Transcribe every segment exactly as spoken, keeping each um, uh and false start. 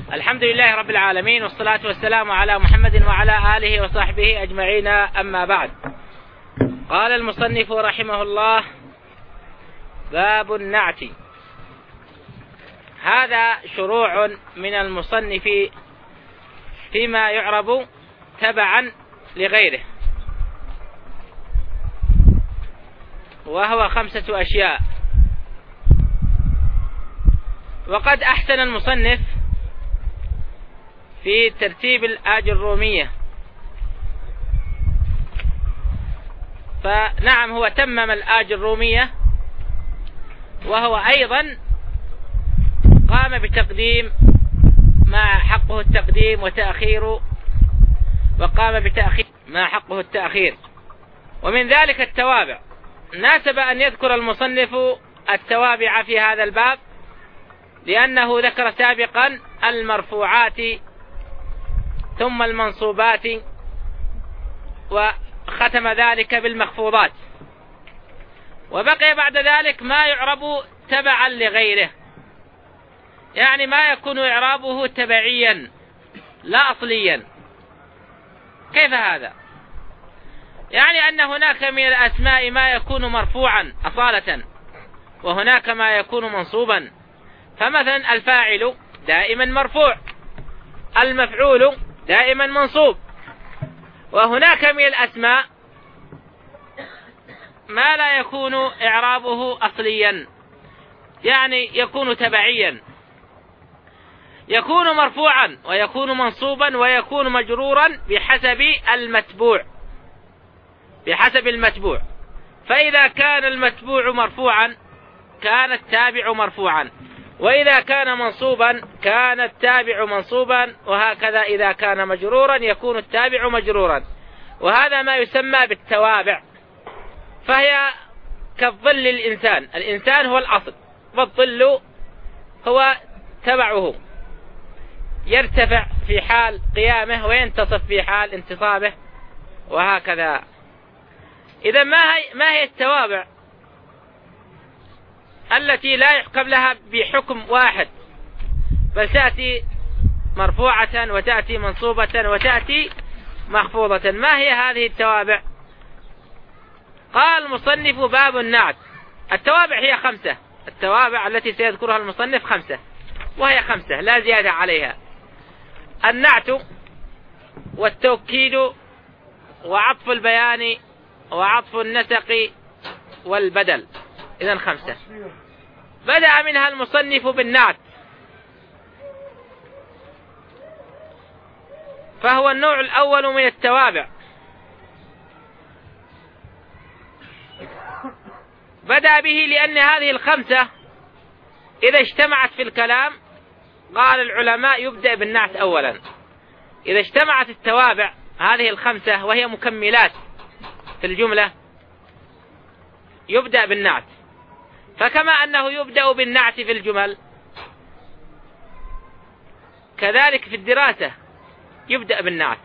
الحمد لله رب العالمين، والصلاة والسلام على محمد وعلى آله وصحبه أجمعين، أما بعد. قال المصنف رحمه الله: باب النعت. هذا شروع من المصنف فيما يعرب تبعا لغيره، وهو خمسة أشياء. وقد أحسن المصنف في ترتيب الآج الرومية، فنعم هو تمم الآج الرومية، وهو أيضا قام بتقديم ما حقه التقديم وتأخير، وقام بتأخير ما حقه التأخير، ومن ذلك التوابع. ناسب أن يذكر المصنف التوابع في هذا الباب، لأنه ذكر سابقا المرفوعات ثم المنصوبات، وختم ذلك بالمخفوضات، وبقي بعد ذلك ما يعرب تبعا لغيره، يعني ما يكون إعرابه تبعيا لا أصليا. كيف هذا؟ يعني أن هناك من الأسماء ما يكون مرفوعا أصالة، وهناك ما يكون منصوبا. فمثلا الفاعل دائما مرفوع، المفعول دائما منصوب. وهناك من الأسماء ما لا يكون إعرابه أصليا، يعني يكون تبعيا، يكون مرفوعا ويكون منصوبا ويكون مجرورا بحسب المتبوع بحسب المتبوع. فإذا كان المتبوع مرفوعا كان التابع مرفوعا، وإذا كان منصوبا كان التابع منصوبا، وهكذا إذا كان مجرورا يكون التابع مجرورا. وهذا ما يسمى بالتوابع، فهي كالظل الإنسان. الإنسان هو الأصل، والظل هو تبعه، يرتفع في حال قيامه وينتصف في حال انتصابه، وهكذا. إذا ما هي, ما هي التوابع التي لا يحكم لها بحكم واحد، بل تأتي مرفوعة وتأتي منصوبة وتأتي مخفوضة؟ ما هي هذه التوابع؟ قال المصنف: باب النعت. التوابع هي خمسة، التوابع التي سيذكرها المصنف خمسة، وهي خمسة لا زيادة عليها: النعت، والتوكيد، وعطف البيان، وعطف النسق، والبدل. إذن خمسة. بدأ منها المصنف بالنعت، فهو النوع الأول من التوابع. بدأ به لأن هذه الخمسة إذا اجتمعت في الكلام، قال العلماء، يبدأ بالنعت أولا. إذا اجتمعت التوابع هذه الخمسة وهي مكملات في الجملة يبدأ بالنعت. فكما أنه يبدأ بالنعت في الجمل، كذلك في الدراسة يبدأ بالنعت.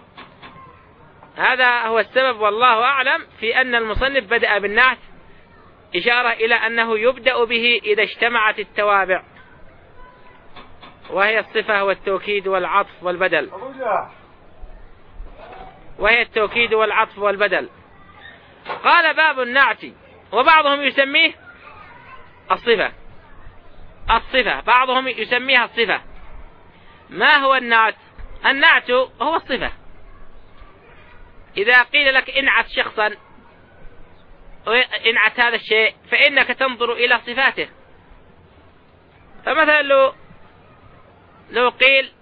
هذا هو السبب والله أعلم في أن المصنف بدأ بالنعت، إشارة إلى أنه يبدأ به إذا اجتمعت التوابع، وهي الصفة والتوكيد والعطف والبدل وهي التوكيد والعطف والبدل. قال: باب النعت. وبعضهم يسميه الصفة الصفة بعضهم يسميها الصفة. ما هو النعت؟ النعت هو الصفة. إذا قيل لك انعت شخصا، انعت هذا الشيء، فإنك تنظر إلى صفاته. فمثلا لو, لو قيل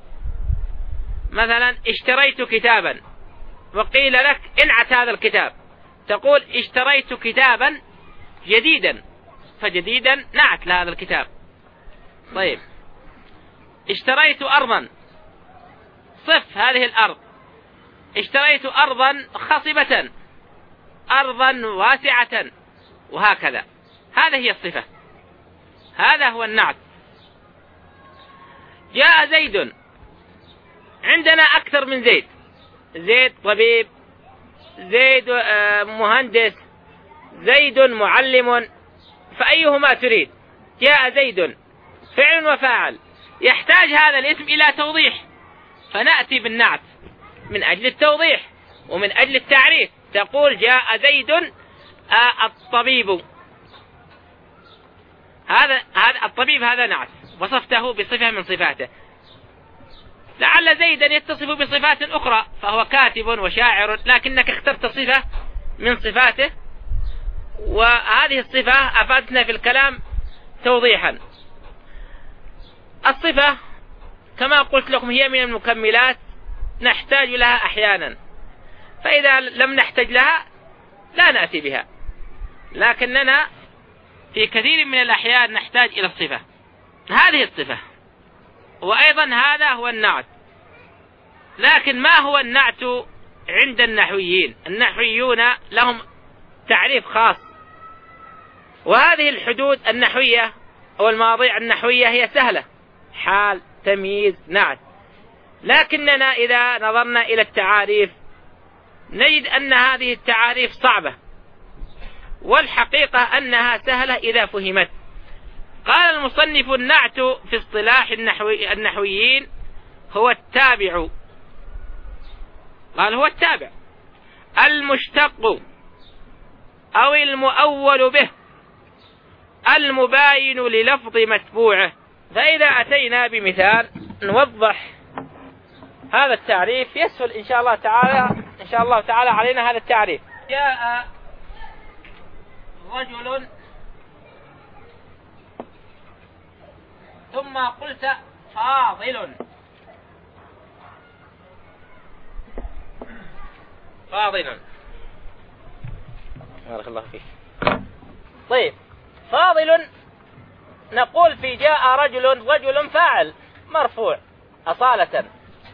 مثلا اشتريت كتابا، وقيل لك انعت هذا الكتاب، تقول اشتريت كتابا جديدا، فجديدا نعت لهذا الكتاب. طيب، اشتريت أرضا، صف هذه الأرض. اشتريت أرضا خصبة، أرضا واسعة، وهكذا. هذا هي الصفة، هذا هو النعت. جاء زيد، عندنا أكثر من زيد، زيد طبيب، زيد مهندس، زيد معلم، فأيهما تريد؟ جاء زيد فعل وفاعل، يحتاج هذا الاسم إلى توضيح، فنأتي بالنعت من أجل التوضيح ومن أجل التعريف. تقول جاء زيد الطبيب، هذا هذا الطبيب هذا نعت وصفته بصفة من صفاته. لعل زيدا يتصف بصفات أخرى فهو كاتب وشاعر، لكنك اخترت صفة من صفاته، وهذه الصفة أفادتنا في الكلام توضيحا. الصفة كما قلت لكم هي من المكملات نحتاج لها أحيانا، فإذا لم نحتاج لها لا نأتي بها، لكننا في كثير من الأحيان نحتاج إلى الصفة. هذه الصفة، وأيضا هذا هو النعت. لكن ما هو النعت عند النحويين؟ النحويون لهم تعريف خاص، وهذه الحدود النحوية أو المواضيع النحوية هي سهلة: حال، تمييز، نعت. لكننا إذا نظرنا إلى التعاريف نجد أن هذه التعاريف صعبة، والحقيقة أنها سهلة إذا فهمت. قال المصنف: النعت في اصطلاح النحوي النحويين هو التابع، قال هو التابع المشتق أو المؤول به المباين للفظ متبوعه. فإذا أتينا بمثال نوضح هذا التعريف يسهل إن شاء الله تعالى إن شاء الله تعالى علينا هذا التعريف. جاء رجل ثم قلت فاضل، فاضل بارك الله فيك. طيب، فاضل نقول في جاء رجل، رجل فاعل مرفوع أصالة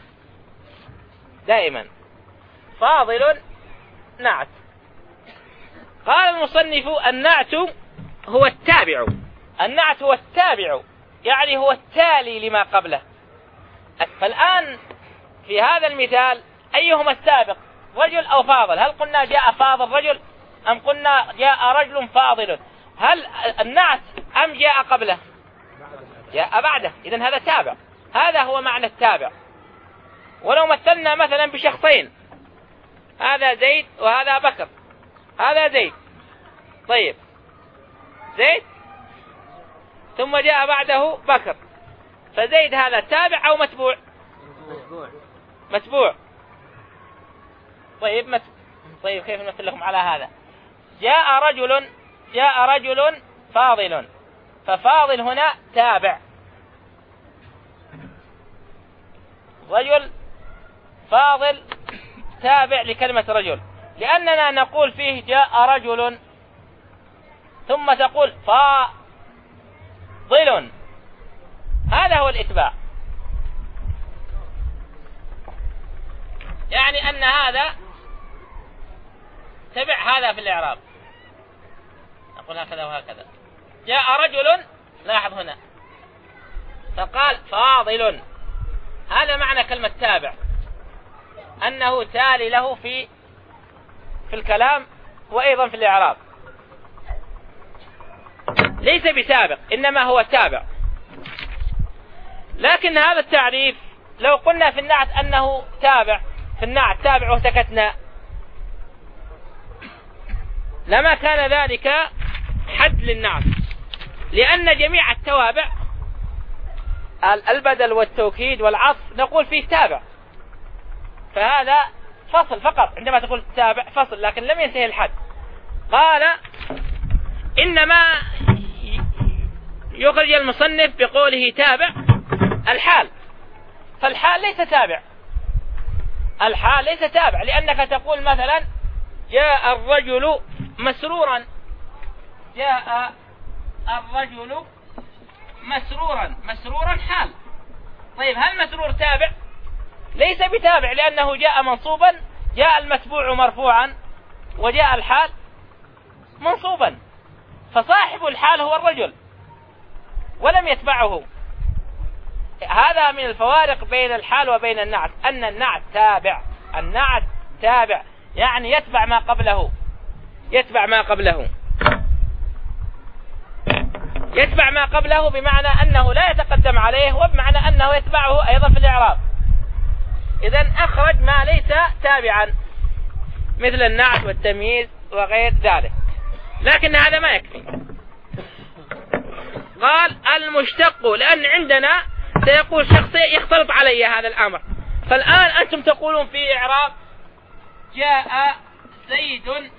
دائما، فاضل نعت. قال المصنف: النعت هو التابع، النعت هو التابع يعني هو التالي لما قبله. فالآن في هذا المثال أيهما السابق، رجل أو فاضل؟ هل قلنا جاء فاضل رجل أم قلنا جاء رجل فاضل؟ هل النعت أم جاء قبله؟ جاء بعده، إذن هذا تابع. هذا هو معنى التابع. ولو مثلنا مثلا بشخصين، هذا زيد وهذا بكر، هذا زيد، طيب زيد ثم جاء بعده بكر، فزيد هذا تابع أو متبوع؟ متبوع. طيب مت... طيب كيف نمثل لكم على هذا؟ جاء رجل، جاء رجل فاضل، ففاضل هنا تابع، رجل فاضل تابع لكلمة رجل، لأننا نقول فيه جاء رجل ثم تقول فاضل، هذا هو الإتباع، يعني أن هذا تبع هذا في الإعراب. نقول هكذا وهكذا. جاء رجل، لاحظ هنا فقال فاضل، هذا معنى كلمة تابع، أنه تالي له في في الكلام وأيضا في الإعراب، ليس بسابق إنما هو تابع. لكن هذا التعريف لو قلنا في النعت أنه تابع، في النعت تابع وسكتنا، لما كان ذلك حد للنعت، لأن جميع التوابع البدل والتوكيد والعطف نقول فيه تابع، فهذا فصل فقط عندما تقول تابع فصل، لكن لم ينتهي الحد. قال إنما يخرج المصنف بقوله تابع الحال، فالحال ليس تابع، الحال ليس تابع، لأنك تقول مثلا جاء الرجل مسرورا، جاء الرجل مسرورا، مسرورا حال. طيب هل مسرور تابع؟ ليس بتابع، لأنه جاء منصوبا، جاء المتبوع مرفوعا وجاء الحال منصوبا، فصاحب الحال هو الرجل ولم يتبعه. هذا من الفوارق بين الحال وبين النعت، أن النعت تابع، النعت تابع يعني يتبع ما قبله، يتبع ما قبله. يتبع ما قبله بمعنى أنه لا يتقدم عليه، وبمعنى أنه يتبعه أيضا في الإعراب. إذن أخرج ما ليس تابعا مثل النعت والتمييز وغير ذلك. لكن هذا ما يكفي. قال المشتق، لأن عندنا سيقول شخص يختلط علي هذا الأمر. فالآن أنتم تقولون في إعراب جاء زيد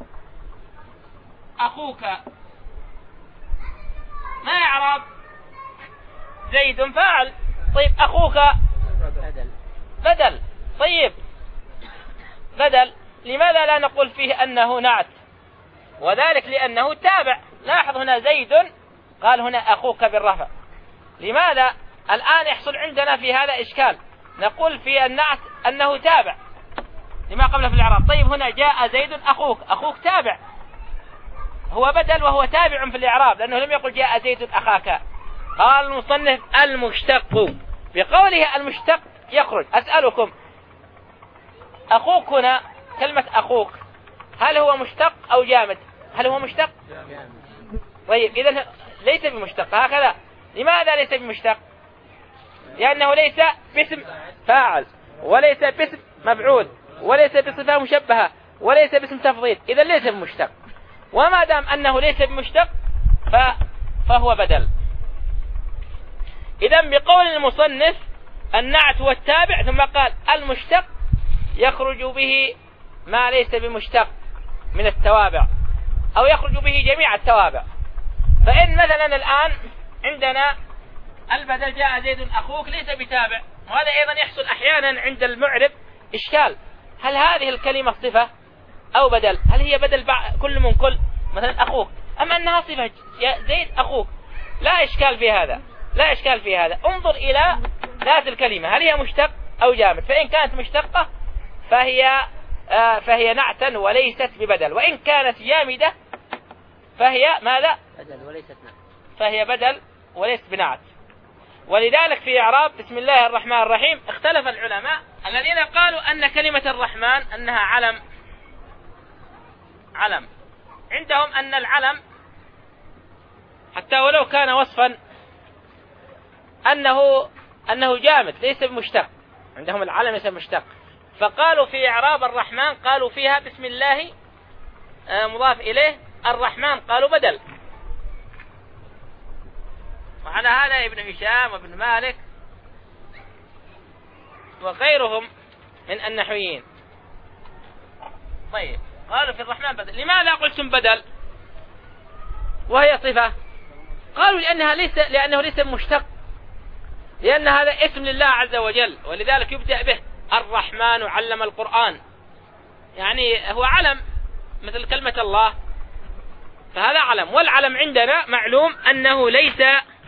أخوك، ما إعراب؟ زيد فاعل. طيب أخوك بدل. بدل. طيب بدل، لماذا لا نقول فيه أنه نعت؟ وذلك لأنه تابع. لاحظ هنا زيد، قال هنا أخوك بالرفع. لماذا؟ الآن يحصل عندنا في هذا إشكال. نقول في النعت أنه تابع لما قبله في الإعراب. طيب هنا جاء زيد أخوك، أخوك تابع، هو بدل وهو تابع في الإعراب، لأنه لم يقل جاء زيد أخاك. قال المصنف المشتق، بقوله المشتق يخرج. أسألكم، أخوك هنا كلمة أخوك هل هو مشتق أو جامد؟ هل هو مشتق؟ طيب إذن ليس بمشتق هكذا. لماذا ليس بمشتق؟ لأنه ليس باسم فاعل، وليس باسم مفعول، وليس بصفة مشبهة، وليس باسم تفضيل. إذن ليس بمشتق. وما دام أنه ليس بمشتق فهو بدل. إذن بقول المصنف النعت والتابع، ثم قال المشتق يخرج به ما ليس بمشتق من التوابع، أو يخرج به جميع التوابع. فإن مثلا الآن عندنا البدل جاء زيد أخوك ليس بتابع، وهذا أيضا يحصل أحيانا عند المعرب إشكال، هل هذه الكلمة صفة أو بدل؟ هل هي بدل كل من كل؟ مثلا أخوك، أما أنها صفة يا زيد أخوك، لا إشكال في هذا، لا إشكال في هذا. انظر إلى ذات الكلمة هل هي مشتق أو جامد. فإن كانت مشتقة فهي آه فهي نعتا وليست ببدل، وإن كانت جامدة فهي ماذا؟ بدل وليست نعت. فهي بدل وليست بنعت. ولذلك في إعراب بسم الله الرحمن الرحيم اختلف العلماء الذين قالوا أن كلمة الرحمن أنها علم. علم عندهم أن العلم حتى ولو كان وصفا أنه أنه جامد ليس بمشتق. عندهم العلم ليس بمشتق. فقالوا في إعراب الرحمن قالوا فيها بسم الله مضاف إليه، الرحمن قالوا بدل. وعلى هذا ابن هشام وابن مالك وغيرهم من النحويين. طيب قالوا في الرحمن بدل. لماذا قلتم بدل وهي صفة؟ قالوا لأنها ليس لأنه ليس مشتق، لأن هذا اسم لله عز وجل، ولذلك يبدأ به الرحمن علم القرآن، يعني هو علم مثل كلمة الله، فهذا علم. والعلم عندنا معلوم أنه ليس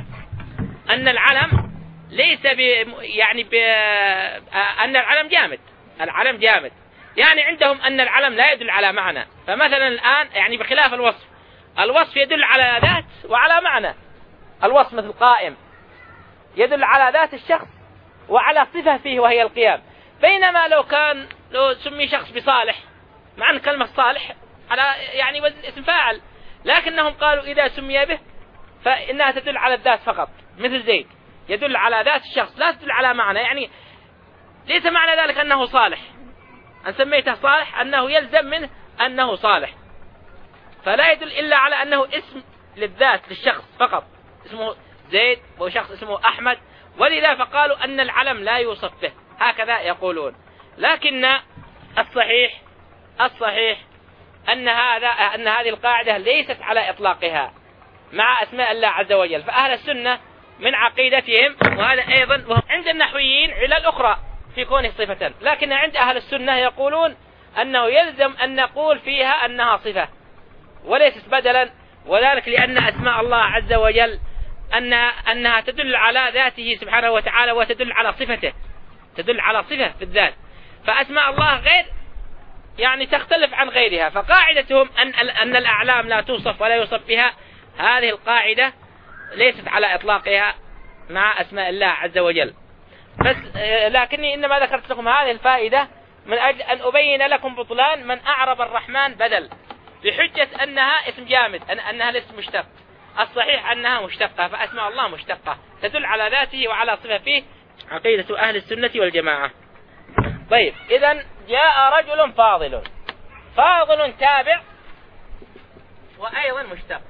أن العلم ليس ب يعني ب أن العلم جامد. العلم جامد يعني عندهم أن العلم لا يدل على معنى. فمثلا الآن يعني بخلاف الوصف، الوصف يدل على ذات وعلى معنى. الوصف مثل قائم يدل على ذات الشخص وعلى صفة فيه وهي القيام. بينما لو كان لو سمي شخص بصالح، مع أن كلمة صالح على يعني وزن اسم فاعل، لكنهم قالوا إذا سمي به فإنها تدل على الذات فقط. مثل زيد يدل على ذات الشخص لا تدل على معنى، يعني ليس معنى ذلك أنه صالح، أن سميته صالح أنه يلزم منه أنه صالح، فلا يدل إلا على أنه اسم للذات للشخص فقط، اسمه زيد وشخص اسمه أحمد. ولذا فقالوا أن العلم لا يوصف به، هكذا يقولون. لكن الصحيح الصحيح أن هذا أن هذه القاعدة ليست على إطلاقها مع أسماء الله عز وجل. فأهل السنة من عقيدتهم، وهذا أيضا عند النحويين علل أخرى في كونه صفة، لكن عند أهل السنة يقولون أنه يلزم أن نقول فيها أنها صفة وليست بدلا، وذلك لأن أسماء الله عز وجل أن أنها تدل على ذاته سبحانه وتعالى وتدل على صفته، تدل على صفة في الذات. فأسماء الله غير يعني تختلف عن غيرها. فقاعدتهم أن أن الأعلام لا توصف ولا يوصف بها، هذه القاعدة ليست على إطلاقها مع أسماء الله عز وجل. بس لكني إنما ذكرت لكم هذه الفائدة من أجل أن أبين لكم بطلان من أعرب الرحمن بدل بحجة أنها اسم جامد، أن أنها ليست مشتق. الصحيح أنها مشتقة، فأسماء الله مشتقة تدل على ذاته وعلى صفة فيه، عقيدة أهل السنة والجماعة. طيب إذن جاء رجل فاضل، فاضل تابع وأيضا مشتق.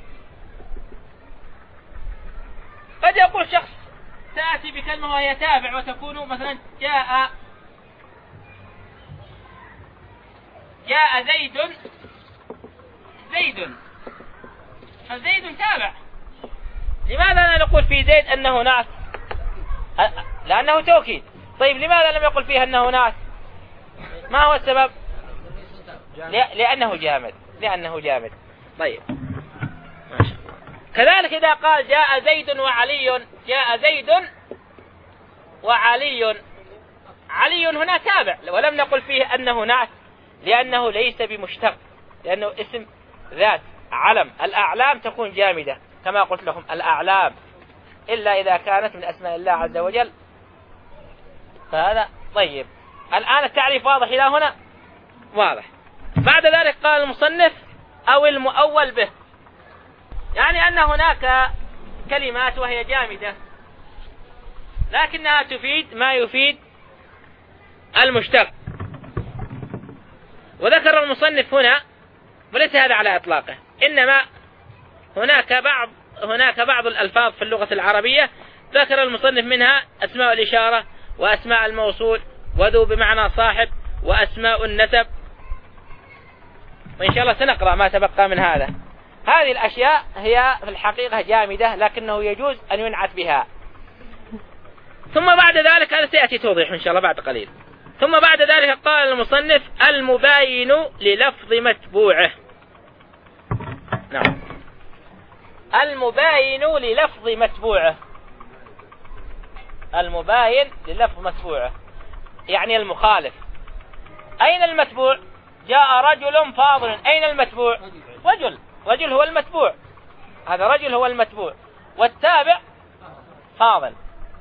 قد يقول شخص تأتي بكلمة وهي تابع وتكون مثلا جاء جاء زيد زيد، فزيد تابع. لماذا لا نقول في زيد أنه نعت؟ لأنه توكيد. طيب لماذا لم يقل فيها أنه نعت؟ ما هو السبب؟ لأنه جامد، لأنه جامد. طيب ماشي. كذلك إذا قال جاء زيد وعلي، جاء زيد وعلي، علي هنا تابع، ولم نقل فيه أنه نعت لأنه ليس بمشتق، لأنه اسم ذات علم. الأعلام تكون جامدة كما قلت لكم، الأعلام إلا إذا كانت من أسماء الله عز وجل، فهذا طيب. الآن التعريف واضح إلى هنا؟ واضح. بعد ذلك قال المصنف أو المؤول به، يعني أن هناك كلمات وهي جامدة لكنها تفيد ما يفيد المشتق. وذكر المصنف هنا، وليس هذا على إطلاقه، إنما هناك بعض هناك بعض الألفاظ في اللغة العربية ذكر المصنف منها أسماء الإشارة وأسماء الموصول وذو بمعنى صاحب وأسماء النسب، وإن شاء الله سنقرأ ما تبقى من هذا. هذه الأشياء هي في الحقيقة جامدة لكنه يجوز أن ينعت بها. ثم بعد ذلك هذا سيأتي توضيح إن شاء الله بعد قليل. ثم بعد ذلك قال المصنف المباين للفظ متبوعه. نعم، المباين للفظ متبوعه، المباين للفظ متبوعه يعني المخالف. أين المتبوع؟ جاء رجل فاضل، أين المتبوع؟ رجل، رجل هو المتبوع، هذا رجل هو المتبوع، والتابع فاضل.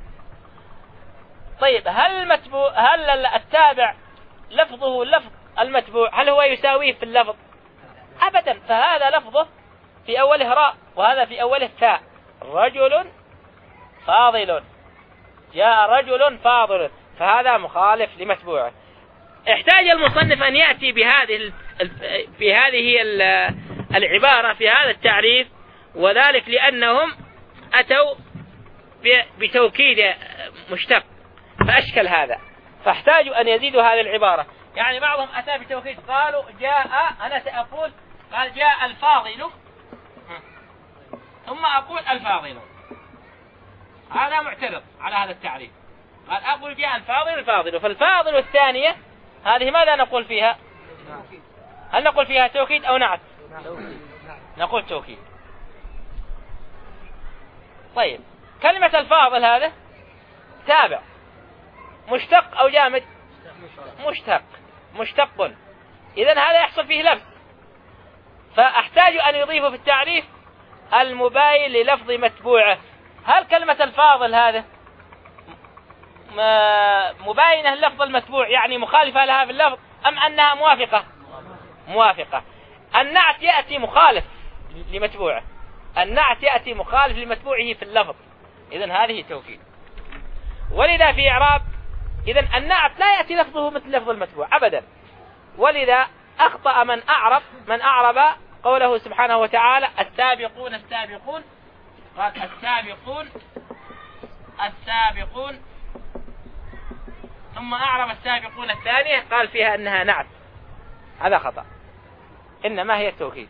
طيب هل المتبوع هل التابع لفظه لفظ المتبوع هل هو يساويه في اللفظ؟ أبدا، فهذا لفظه في أوله راء وهذا في أوله تاء. رجل فاضل، جاء رجل فاضل، فهذا مخالف لمتبوعه. احتاج المصنف أن يأتي بهذه في هذه العبارة في هذا التعريف، وذلك لأنهم أتوا بتوكيد مشتق فأشكل هذا، فاحتاجوا أن يزيدوا هذه العبارة. يعني بعضهم أتى بتوكيد، قالوا جاء، أنا سأقول قال جاء الفاضل ثم أقول الفاضل، هذا معترض على هذا التعريف، قال أقول جاء الفاضل الفاضل. فالفاضل الثانية هذه ماذا نقول فيها؟ هل نقول فيها توكيد أو نعت؟ نقول توكيد. طيب كلمة الفاضل هذا تابع مشتق أو جامد؟ مشتق، مشتق. إذن هذا يحصل فيه لبس، فأحتاج أن يضيف في التعريف المباين للفظ متبوعه. هل كلمة الفاضل هذا مباينة للفظ المتبوع يعني مخالفة لها في اللفظ، أم أنها موافقة؟ موافقة. النعت يأتي مخالف لمتبوعه، النعت يأتي مخالف لمتبوعه في اللفظ، إذن هذه توكيد. ولذا في إعراب إذن النعت لا يأتي لفظه مثل لفظ المتبوع أبدا، ولذا أخطأ من أعرب من أعرب قوله سبحانه وتعالى السابقون السابقون، قال السابقون السابقون ثم أعرب السابقون الثانية قال فيها أنها نعت، هذا خطأ. إنما هي توكيد،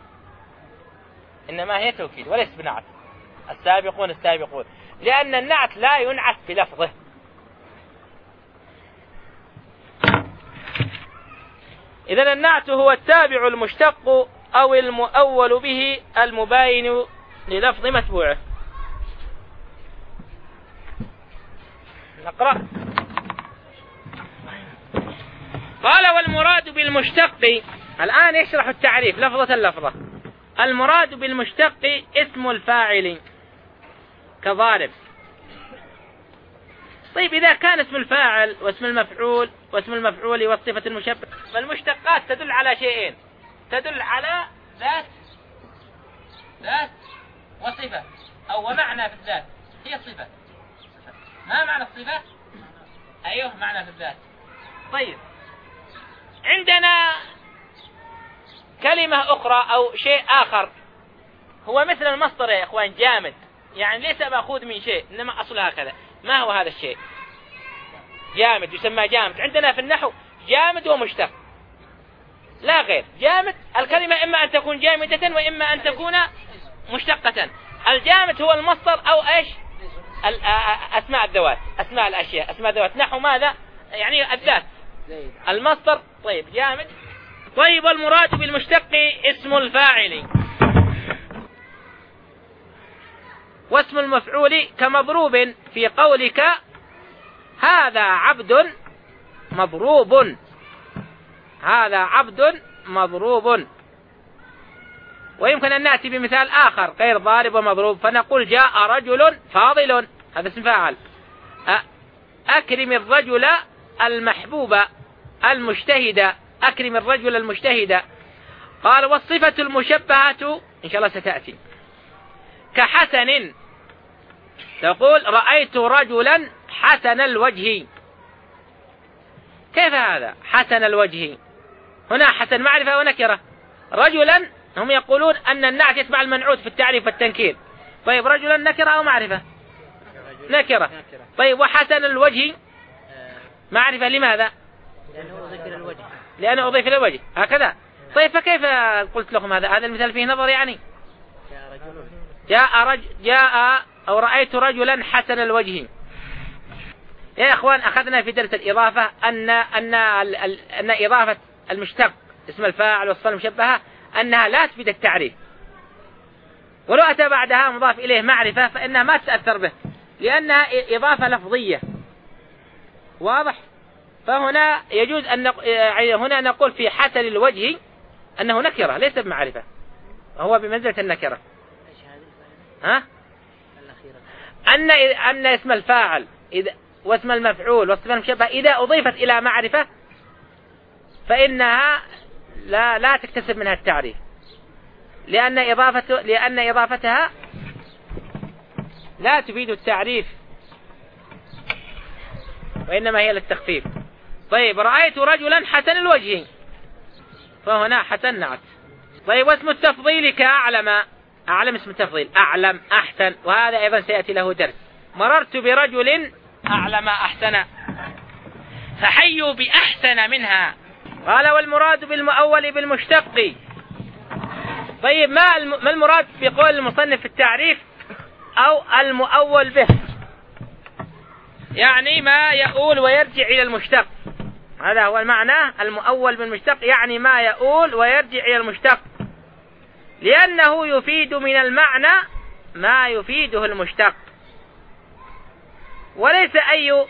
إنما هي توكيد وليس بنعت. السابقون السابقون، لأن النعت لا ينعت بلفظه. إذن النعت هو التابع المشتق أو المؤول به المباين للفظ متبوعه. نقرأ. قال والمراد بالمشتق، الآن يشرح التعريف لفظة اللفظة. المراد بالمشتق اسم الفاعل كضارب. طيب إذا كان اسم الفاعل واسم المفعول واسم المفعول والصفة المشبهة، فالمشتقات تدل على شيئين، تدل على ذات ذات وصفة أو ومعنى في الذات هي الصفة. ما معنى الصفة؟ أيوه معنى في الذات. طيب عندنا كلمة أخرى أو شيء آخر هو مثل المصدر يا إخوان جامد، يعني ليس مأخوذ من شيء إنما أصلها هكذا. ما هو هذا الشيء؟ جامد يسمى جامد عندنا في النحو جامد ومشتق لا غير. جامد الكلمة إما أن تكون جامدة وإما أن تكون مشتقة. الجامد هو المصدر أو إيش أسماء الذوات، أسماء الأشياء، أسماء الذوات. نحو ماذا؟ يعني الذات المصدر. طيب جامد. طيب والمراد بالمشتق اسم الفاعل واسم المفعول كمضروب في قولك هذا عبد مضروب، هذا عبد مضروب. ويمكن أن نأتي بمثال آخر غير ضارب ومضروب فنقول جاء رجل فاضل، هذا اسم فاعل. أكرم الرجل المحبوب المجتهد، أكرم الرجل المجتهد. قال والصفة المشبهة إن شاء الله ستأتي كحسن، تقول رأيت رجلا حسن الوجه. كيف هذا حسن الوجه؟ هنا حسن معرفة ونكرة. رجلا هم يقولون أن النعت يتبع المنعوت في التعريف والتنكير. طيب رجلا نكرة أو معرفة؟ نكرة. طيب وحسن الوجه معرفة لماذا؟ لأنه أضيف إلى الوجه. لأنه أضيف إلى الوجه هكذا. طيب فكيف قلت لكم هذا؟ هذا المثال فيه نظر يعني. جاء رجل جاء أو رأيت رجلا حسن الوجه. يا إخوان أخذنا في درس الإضافة أن أن أن إضافة المشتق اسم الفاعل والصفة المشبهة أنها لا تفيد التعريف، ولو أتى بعدها مضاف إليه معرفة فإنها ما تتأثر به لأنها إضافة لفظية. واضح؟ فهنا يجوز أن هنا نقول في حسن الوجه أنه نكرة ليس بمعرفة، هو بمنزلة النكرة. ها؟ أن أن اسم الفاعل إذا واسم المفعول والصفة المشبهة إذا أضيفت إلى معرفة فإنها لا لا تكتسب منها التعريف، لأن إضافة لأن إضافتها لا تفيد التعريف وإنما هي للتخفيف. طيب رأيت رجلا حسن الوجه فهنا حسن نعت. طيب واسم التفضيل كأعلم، أعلم اسم التفضيل أعلم أحسن، وهذا أيضا سيأتي له درس. مررت برجل أعلم أحسن فحيوا بأحسن منها. قال والمراد بالمؤول بالمشتق. طيب ما ما المراد بقول المصنف في التعريف أو المؤول به؟ يعني ما يؤول ويرجع إلى المشتق، هذا هو المعنى. المؤول بالمشتق يعني ما يؤول ويرجع إلى المشتق، لأنه يفيد من المعنى ما يفيده المشتق، وليس أي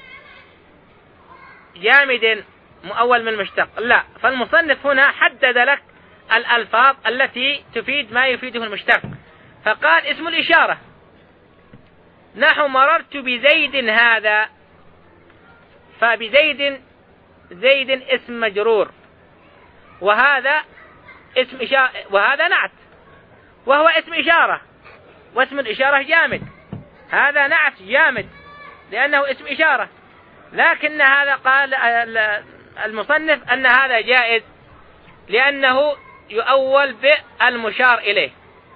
جامد مؤول من المشتق. لا، فالمصنف هنا حدد لك الألفاظ التي تفيد ما يفيده المشتق، فقال اسم الإشارة نحو مررت بزيد هذا، فبزيد زيد اسم مجرور وهذا اسم إشارة وهذا نعت وهو اسم إشارة، واسم الإشارة جامد، هذا نعت جامد لأنه اسم إشارة. لكن هذا قال المصنف أن هذا جائز لأنه يؤول بالمشار إليه،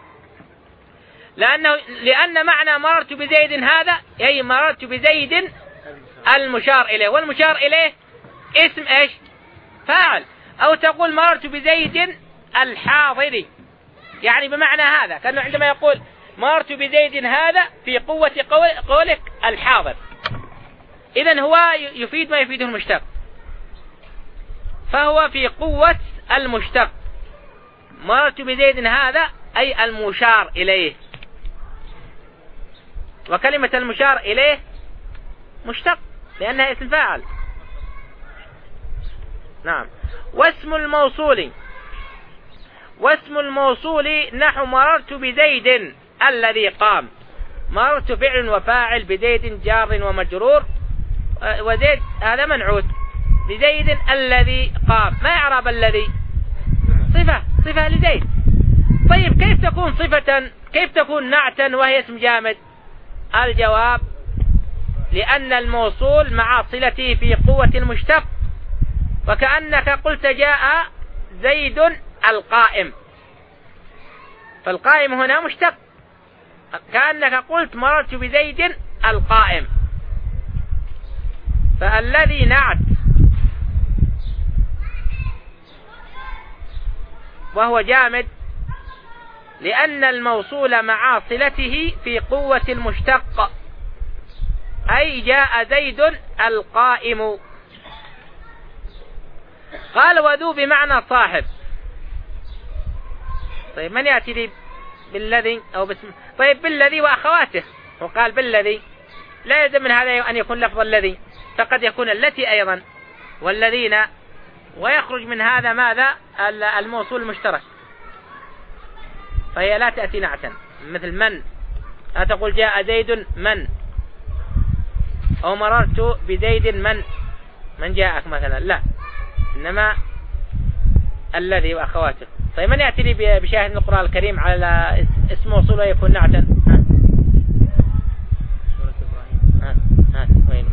لأنه لأن معنى مررت بزيد هذا أي مررت بزيد المشار إليه، والمشار إليه اسم إيش؟ فاعل. أو تقول مررت بزيد الحاضر، يعني بمعنى هذا، كأنه عندما يقول مررت بزيد هذا في قوة قول قولك الحاضر، إذن هو يفيد ما يفيده المشتق، فهو في قوة المشتق. مررت بزيد هذا أي المشار إليه، وكلمة المشار إليه مشتق لأنها اسم فاعل. نعم. واسم الموصول واسم الموصول نحو مررت بزيد الذي قام. مررت فعل وفاعل بزيد جار ومجرور، وزيد هذا منعوت بزيد الذي قام. ما إعراب الذي؟ صفة صفة لزيد. طيب كيف تكون صفة كيف تكون نعتا وهي اسم جامد؟ الجواب لأن الموصول مع صلته في قوة المشتق، وكأنك قلت جاء زيد القائم، فالقائم هنا مشتق، كأنك قلت مررت بزيد القائم. فالذي نعت وهو جامد لأن الموصول مع صلته في قوة المشتق، أي جاء زيد القائم. قال وذو بمعنى صاحب. طيب من يأتي لي بالذي أو باسم؟ طيب بالذي وأخواته، وقال بالذي، لا يلزم من هذا أن يكون لفظ الذي، فقد يكون التي أيضا والذين، ويخرج من هذا ماذا؟ الموصول المشترك، فهي لا تأتي نعتا. مثل من، لا تقول جاء زيد من، أو مررت بزيد من من جاءك مثلا، لا، إنما الذي وأخواته. طيب من يأتي لي بشاهد من القرآن الكريم على اسم موصول ويكون نعتا؟ سورة إبراهيم. ها ها وين؟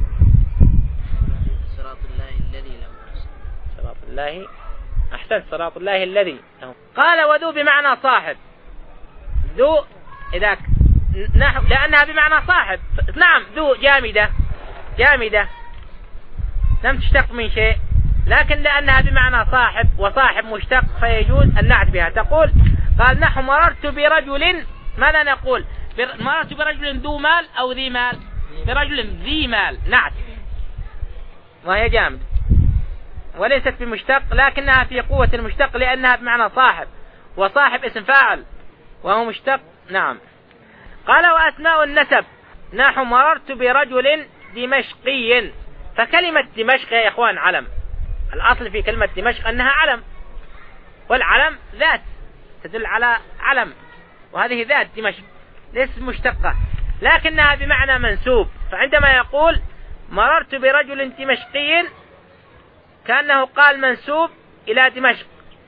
صراط الله الذي له. صراط الله، أحسن، صراط الله الذي له. قال وذو بمعنى صاحب. ذو إذا نحو لأنها بمعنى صاحب، نعم ذو جامدة جامدة لم تشتق من شيء، لكن لأنها بمعنى صاحب وصاحب مشتق فيجوز النعت بها. تقول قال نحو مررت برجل، ماذا نقول؟ مررت برجل ذو مال أو ذي مال؟ برجل ذي مال، نعت، وهي جامد وليست بمشتق، لكنها في قوة المشتق لأنها بمعنى صاحب، وصاحب اسم فاعل وهو مشتق. نعم. قال وأسماء النسب نحو مررت برجل دمشقي. فكلمة دمشق يا إخوان علم، الأصل في كلمة دمشق أنها علم، والعلم ذات تدل على علم، وهذه ذات دمشق ليست مشتقة، لكنها بمعنى منسوب. فعندما يقول مررت برجل دمشقي كأنه قال منسوب إلى دمشق،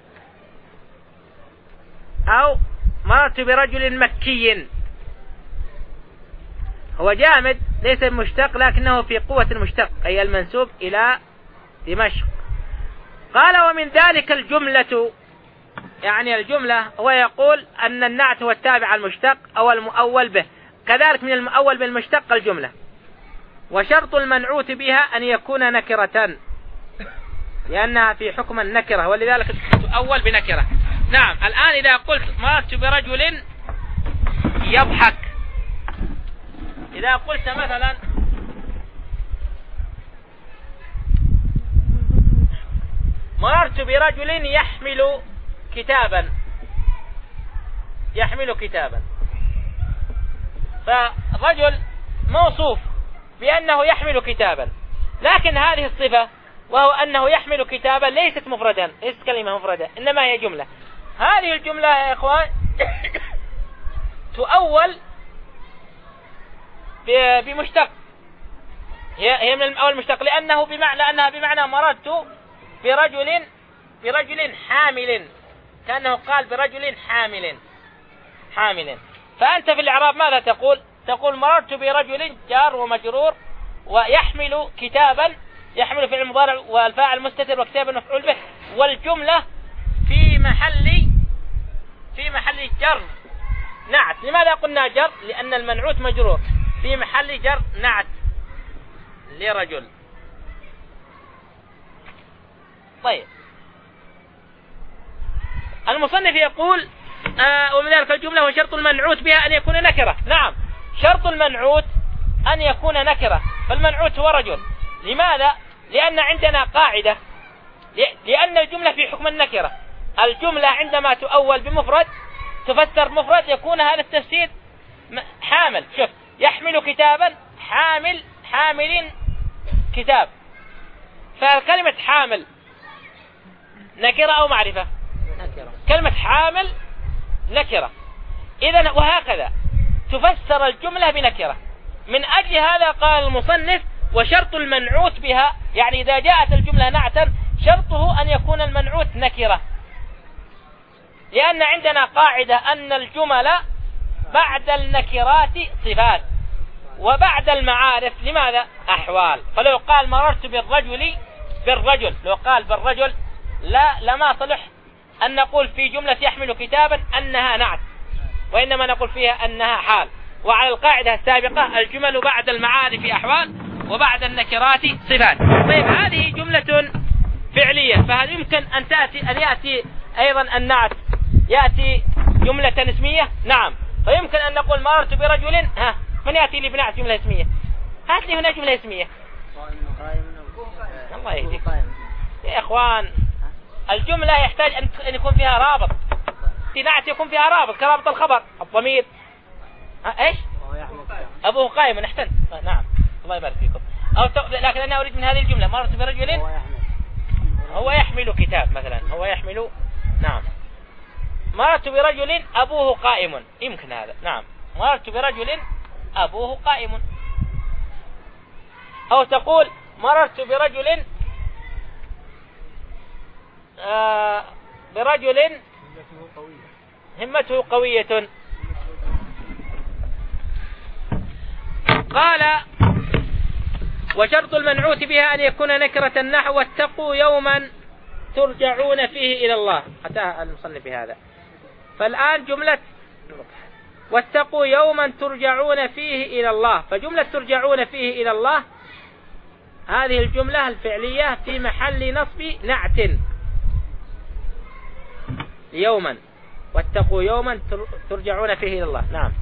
أو مررت برجل مكي، هو جامد ليس مشتق لكنه في قوة المشتق، أي المنسوب إلى دمشق. قال ومن ذلك الجملة، يعني الجملة هو يقول أن النعت هو التابع المشتق أو المؤول به، كذلك من المؤول بالمشتق الجملة. وشرط المنعوت بها أن يكون نكرة لأنها في حكم النكرة، ولذلك تؤول بنكرة. نعم. الآن إذا قلت مررت برجل يضحك، إذا قلت مثلا مررت برجل يحمل كتابا، يحمل كتابا، فالرجل موصوف بأنه يحمل كتابا، لكن هذه الصفة وهو أنه يحمل كتابا ليست مفردا، ليست كلمة مفردة، إنما هي جملة. هذه الجملة يا إخوان تؤول بمشتق، هي هي من الأول مشتق لأنه بمعنى لأنها بمعنى مررت برجل برجل حامل، كأنه قال برجل حامل حامل. فأنت في الإعراب ماذا تقول؟ تقول مررت برجل جار ومجرور ويحمل كتابا، يحمل فعل المضارع والفاعل مستتر وكتابا مفعول به، والجملة في محل في محل جر نعت. لماذا قلنا جر؟ لأن المنعوت مجرور، في محل جر نعت لرجل. طيب المصنف يقول آه ومن ذلك الجملة وشرط المنعوت بها أن يكون نكرة. نعم، شرط المنعوت أن يكون نكرة، فالمنعوت هو رجل. لماذا؟ لأن عندنا قاعدة، لأن الجملة في حكم النكرة. الجملة عندما تؤول بمفرد تفسر مفرد يكون هذا التفسير حامل. شوف، يحمل كتابا، حامل حامل كتاب، فكلمة حامل نكرة أو معرفة؟ نكرة. كلمة حامل نكرة، إذن وهكذا تفسر الجملة بنكرة. من أجل هذا قال المصنف وشرط المنعوت بها، يعني إذا جاءت الجملة نعتا شرطه أن يكون المنعوت نكرة، لأن عندنا قاعدة أن الجمل بعد النكرات صفات، وبعد المعارف لماذا أحوال. فلو قال مررت بالرجل بالرجل لو قال بالرجل لا لما صلح أن نقول في جملة يحمل كتابا أنها نعت، وإنما نقول فيها أنها حال. وعلى القاعدة السابقة الجمل بعد المعارف أحوال وبعد النكرات صفات. طيب هذه جملة فعلية، فهل يمكن أن تأتي أن يأتي أيضا النعت يأتي جملة اسمية؟ نعم. فيمكن أن نقول مررت برجل، ها من يأتي لي بنعت جملة اسمية؟ هات لي هنا جملة اسمية. الله يهديك يا إخوان، الجملة يحتاج أن يكون فيها رابط، نعت يكون فيها رابط كرابط الخبر الضمير. ها إيش؟ أبوه قائم. نحسن. نعم الله يبارك فيكم. أو ت... لكن أنا أريد من هذه الجملة مررت برجل هو يحمل كتاب مثلا، هو يحمل. نعم. مررت برجل أبوه قائم، يمكن هذا. نعم مررت برجل أبوه قائم. أو تقول مررت برجل آه برجل همته قوية. قال وشرط المنعوت بها أن يكون نكرة النحو واتقوا يوما ترجعون فيه إلى الله. أتى المصنف بهذا. فالآن جملة واتقوا يوما ترجعون فيه إلى الله، فجملة ترجعون فيه إلى الله هذه الجملة الفعلية في محل نصب نعت يوما، واتقوا يوما ترجعون فيه إلى الله. نعم.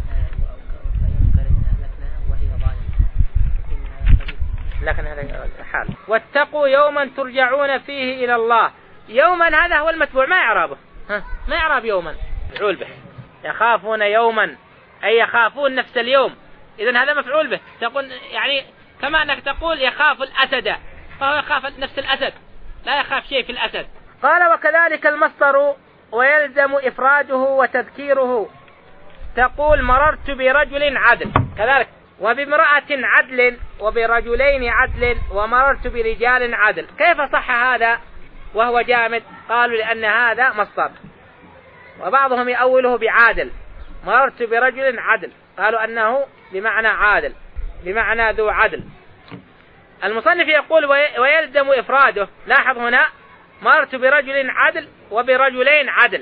لكن هذا حال. واتقوا يوما ترجعون فيه إلى الله. يوما هذا هو المتبوع، ما يعرابه. ها ما يعراب يوما مفعول به. يخافون يوما أي يخافون نفس اليوم، إذن هذا مفعول به. تقول يعني كما أنك تقول يخاف الأسد، فهو يخاف نفس الأسد، لا يخاف شيء في الأسد. قال وكذلك المصدر ويلزم إفراده وتذكيره. تقول مررت برجل عدل، كذلك وبامرأة عدل وبرجلين عدل ومررت برجال عدل. كيف صح هذا وهو جامد؟ قالوا لأن هذا مصدر، وبعضهم يأوله بعادل. مررت برجل عدل قالوا أنه بمعنى عادل، بمعنى ذو عدل. المصنف يقول ويلزم إفراده. لاحظ هنا مررت برجل عدل وبرجلين عدل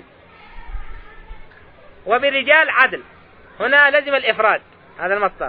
وبرجال عدل، هنا لزم الإفراد هذا المصدر.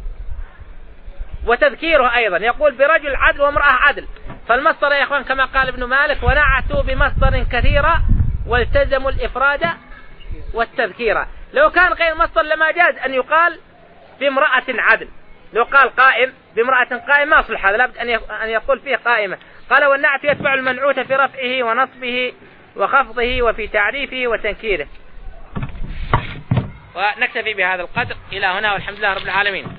وتذكيره أيضا يقول برجل عدل وامرأة عدل. فالمصدر يا أخوان كما قال ابن مالك ونعتوا بمصدر كثيرا والتزموا الإفراد والتذكير. لو كان غير مصدر لما جاز أن يقال بامرأة عدل. لو قال قائم بامرأة قائمة ما أصلح هذا، لابد أن يقول فيه قائمة. قال والنعت يتبع المنعوت في رفعه ونصبه وخفضه وفي تعريفه وتنكيره. ونكتفي بهذا القدر إلى هنا والحمد لله رب العالمين.